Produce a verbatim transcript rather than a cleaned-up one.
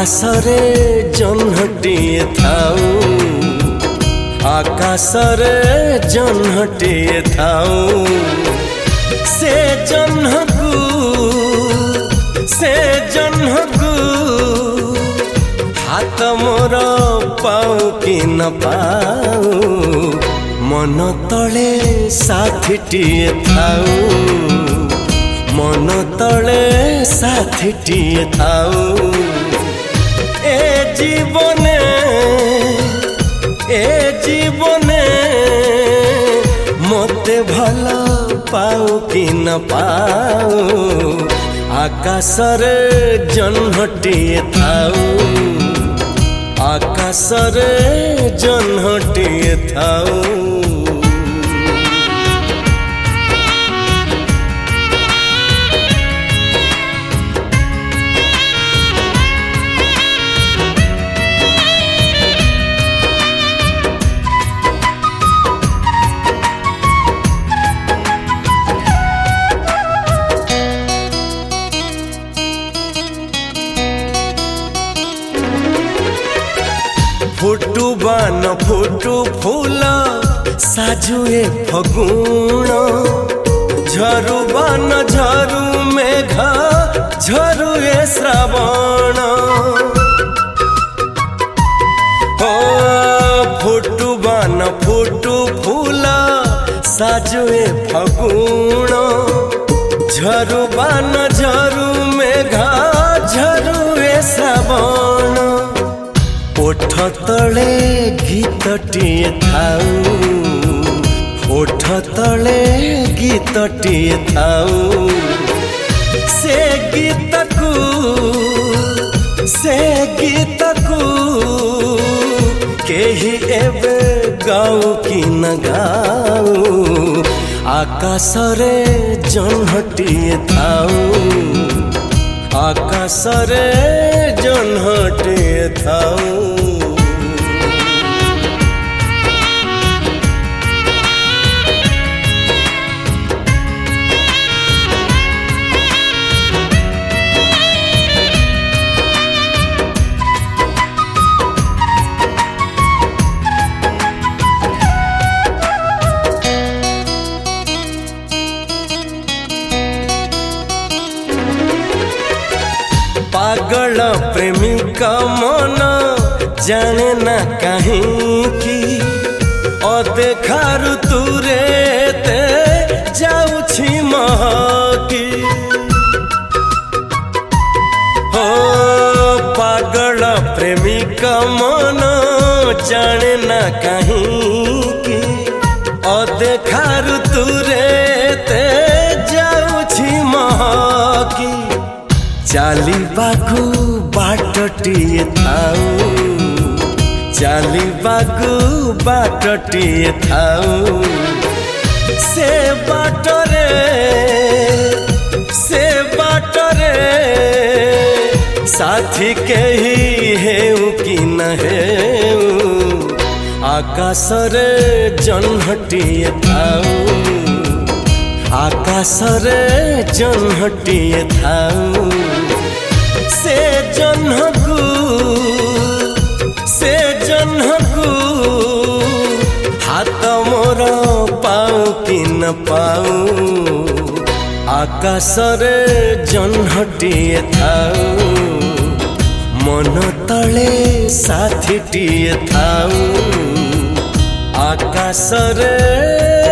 आकाशरे जह्नटिए थाऊ आकाशरे जह्नटिए थाऊ से जह्नकू से जह्नकू हाथ मोर पाऊ कि न पाऊ मन तले साथीटिए थाऊ मन तले साथीटिए थाऊ ए जीवने ए जीवने मते भला पाऊ कि न पाऊ आकाशरे जह्नटिए थाऊ आकाशरे जह्नटिए थाऊ फुटू बान फुटू फूल साजुए फगुण झरू बान झरू मेघ झरुए श्रावण ओ फुटू बान फुटू फूल साजुए फगुण झरू बान झरू मेघ झरुए श्रावण ओठ तले गीतटिए थाऊ ओठ तले गीतटिए थाऊ से गीतकू से गीतकू केही एबे गाऊ कि न गाऊ आकाशरे जह्नटिए थाऊ आकाशरे जह्नटिए थाऊ पागल प्रेमिका मन जाने ना कहीं की अदेखारु तुरे ते जाउछि महकी हो पागल प्रेमिका मन जाने ना कहीं की अदेखारु तुरे ते जाउछि महकी चालिबाकू बाटटिए थाऊ चालिबाकू बाटटिए थाऊ से बाटरे से बाटरे साथी केही हेउ कि न हेउ आकाशरे जह्नटिए थाऊ आकाशरे जह्नटिए थाऊ से जह्नकू से जह्नकू हाथ मोर पाऊ कि न पाऊ आकाशरे जह्नटिए थाऊ मन तले साथीटिए थाऊ आकाशरे